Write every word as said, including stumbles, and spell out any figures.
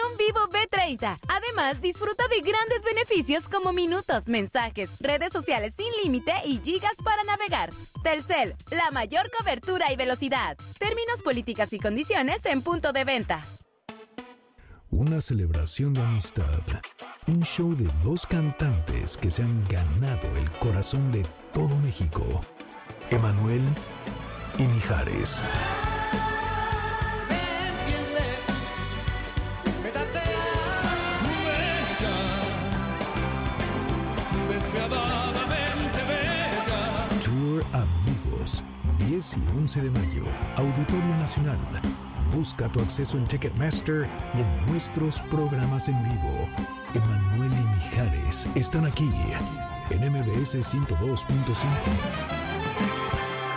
un Vivo ve treinta. Además, disfruta de grandes beneficios como minutos, mensajes, redes sociales sin límite y gigas para navegar. Telcel, la mayor cobertura y velocidad. Términos, políticas y condiciones en punto de venta. Una celebración de amistad. Un show de dos cantantes que se han ganado el corazón de todo México. Emanuel y Mijares. Tour Amigos, diez y once de mayo, Auditorio Nacional. Busca tu acceso en Ticketmaster y en nuestros programas en vivo. Emanuel y Mijares están aquí en M B S ciento dos punto cinco.